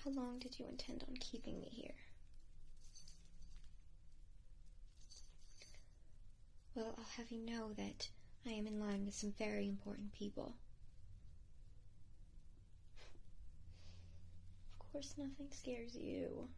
How long did you intend on keeping me here? Well, I'll have you know that I am in line with some very important people. Of course, nothing scares you.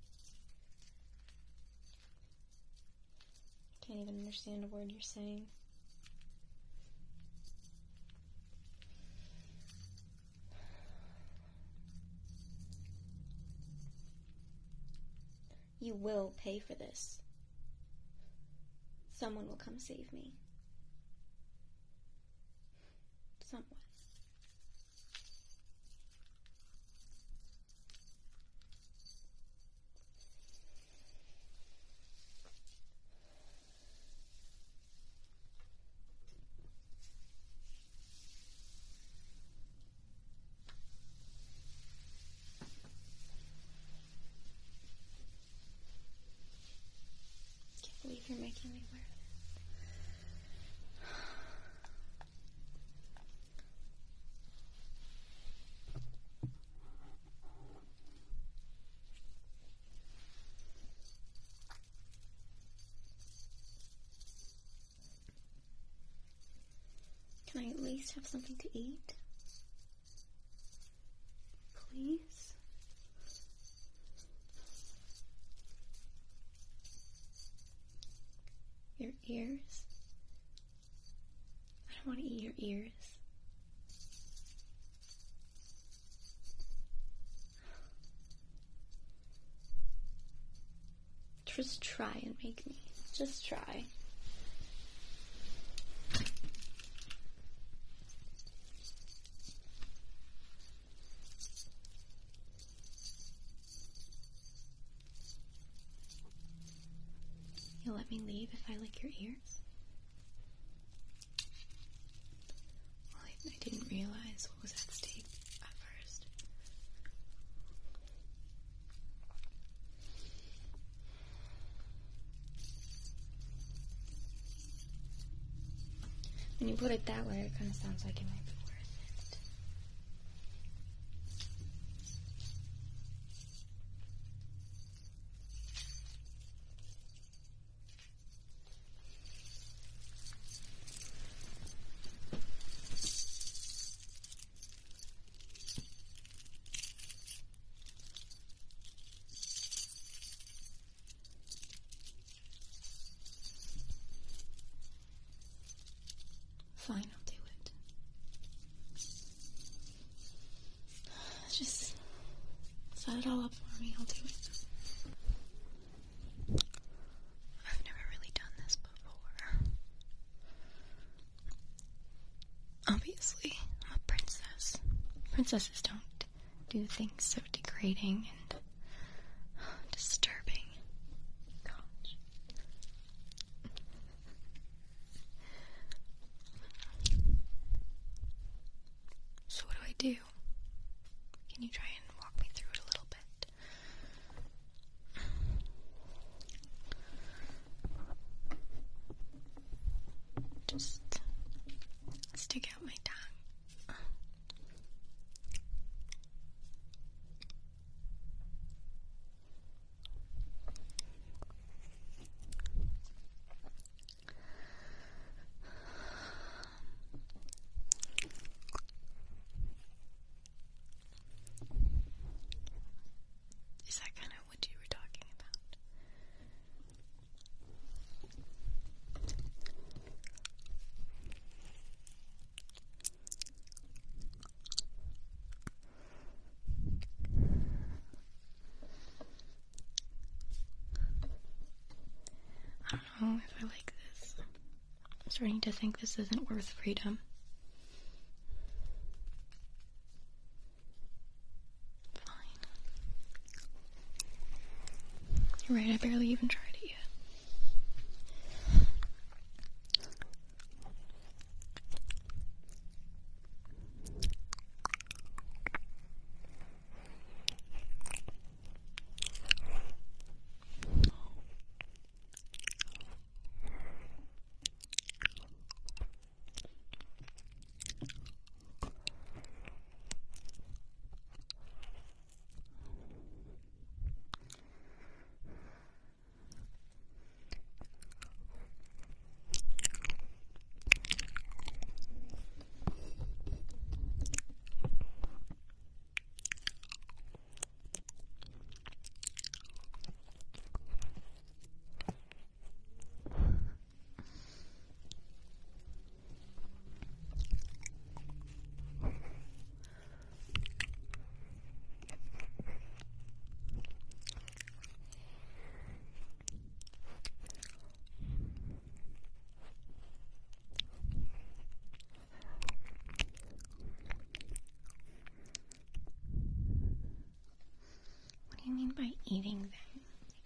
I can't even understand a word you're saying. You will pay for this. Someone will come save me. Someone. Can't believe you're making me wear this. Can I at least have something to eat? Please? Your ears? I don't want to eat your ears. Just try and make me. Just try. You'll let me leave if I lick your ears? Well, I didn't realize what was at stake at first. When you put it that way, it kind of sounds like it might be worth it. Fine, I'll do it. Just set it all up for me, I'll do it. I've never really done this before. Obviously, I'm a princess. Princesses don't do things so degrading and disturbing. Gosh. So what do I do? Can you try and walk me through it a little bit? Just stick out my tongue. Is that kind of what you were talking about? I don't know if I like this. I'm starting to think this isn't worth freedom. Fine. You're right, I barely even tried it yet. by eating them.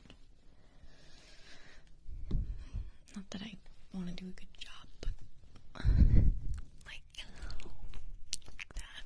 Not that I want to do a good job, but like that.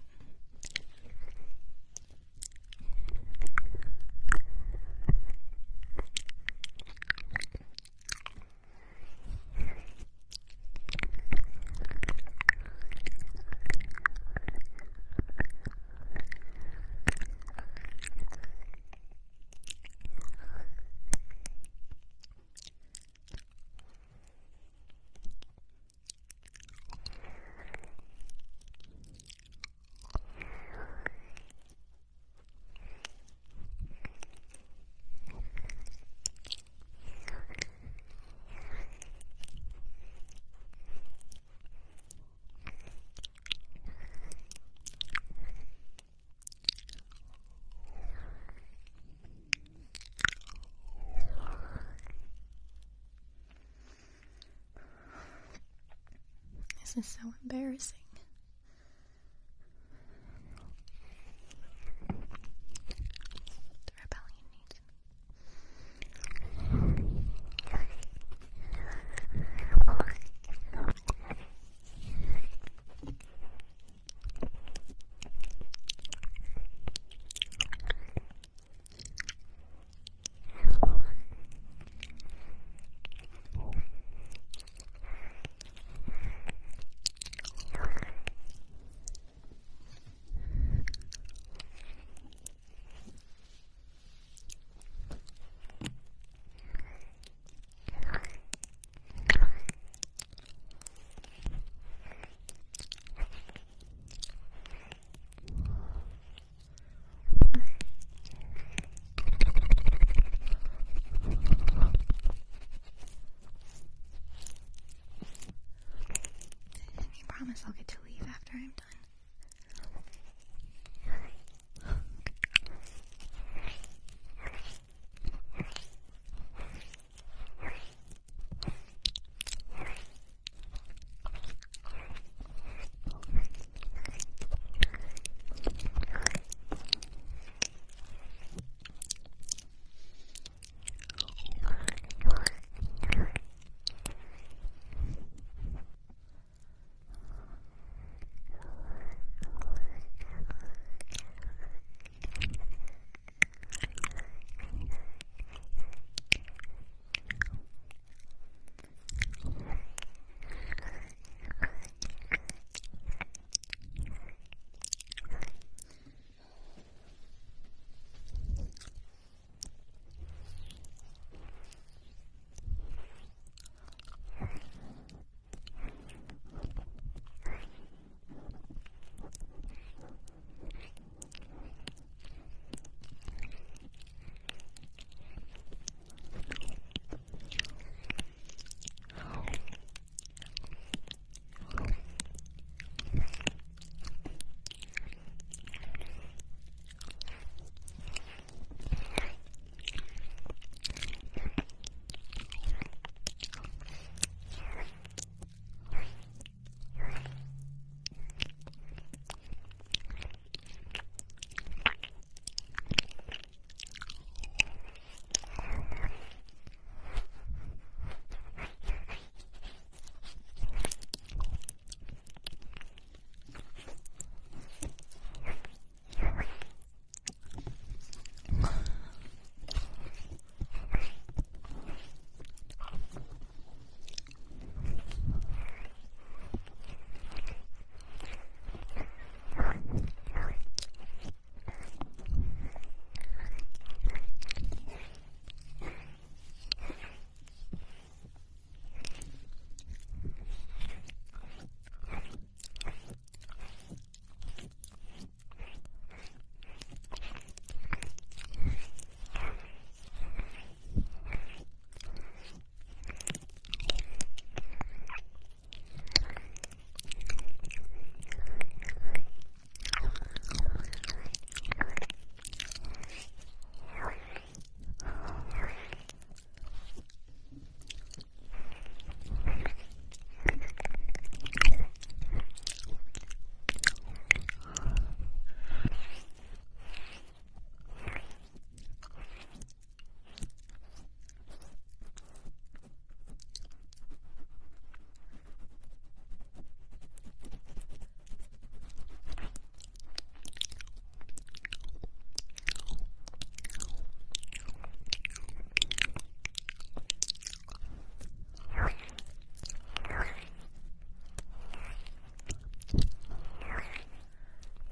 This is so embarrassing. The rebellion needs me.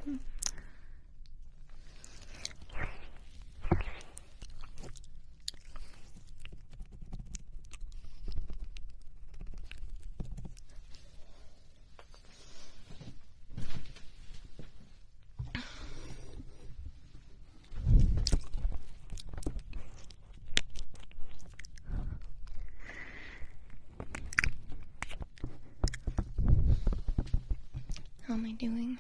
How am I doing?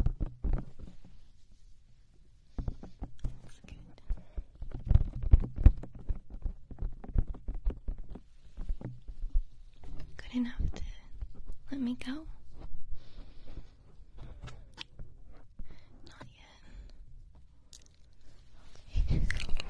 That's good. Good enough to let me go? Not yet. Okay.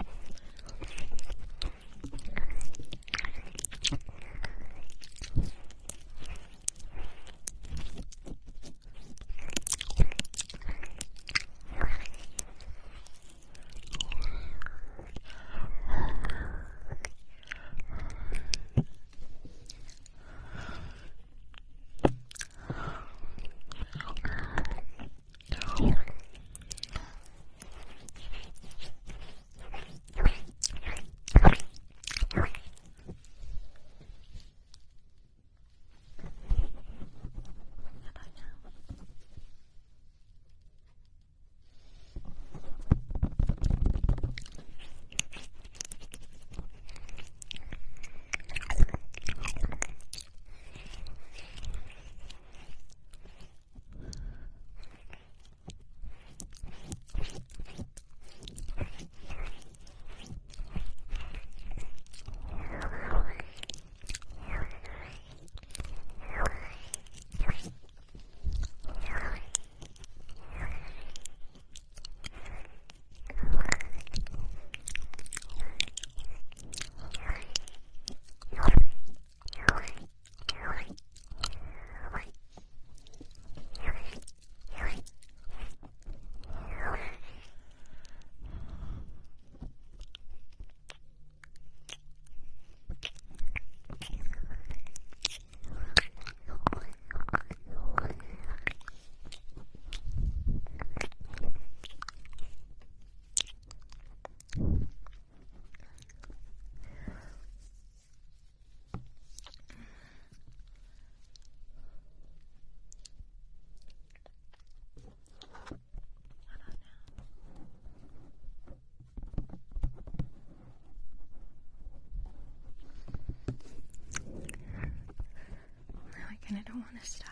And I don't want to stop.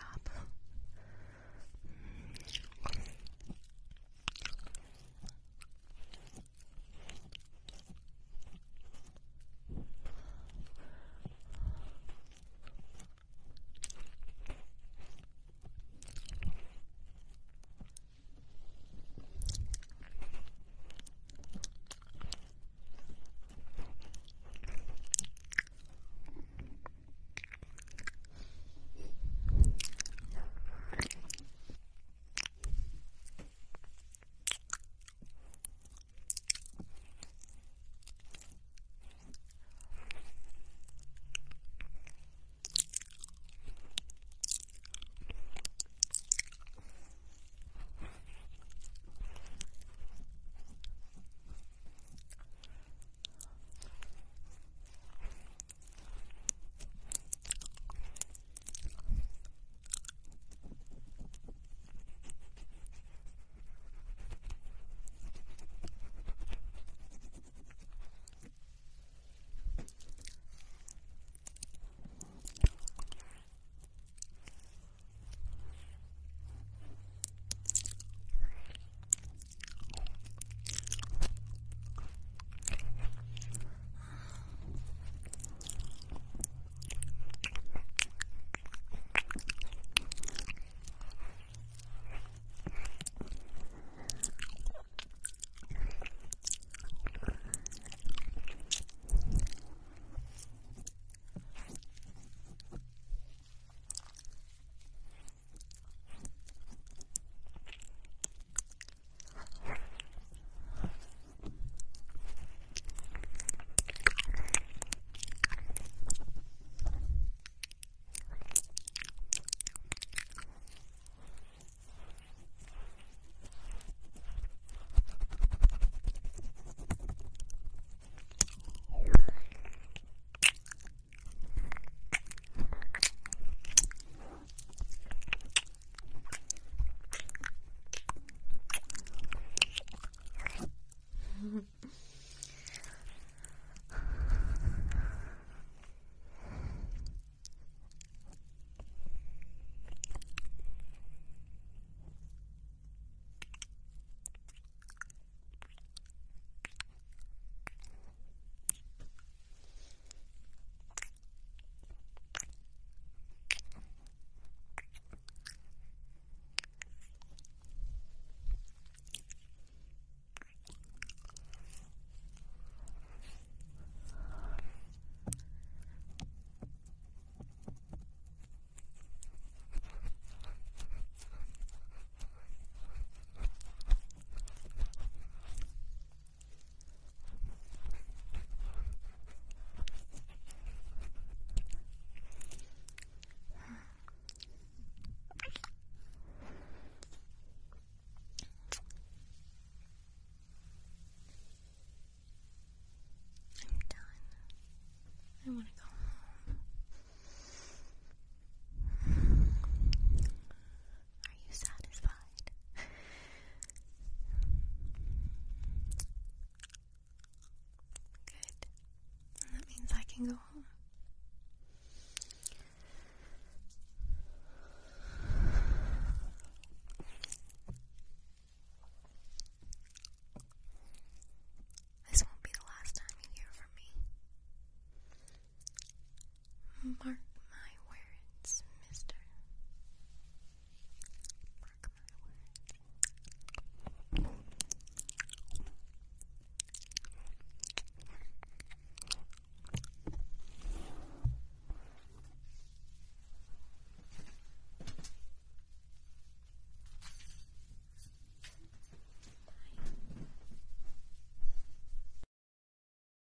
can go home. This won't be the last time you hear from me. Mark.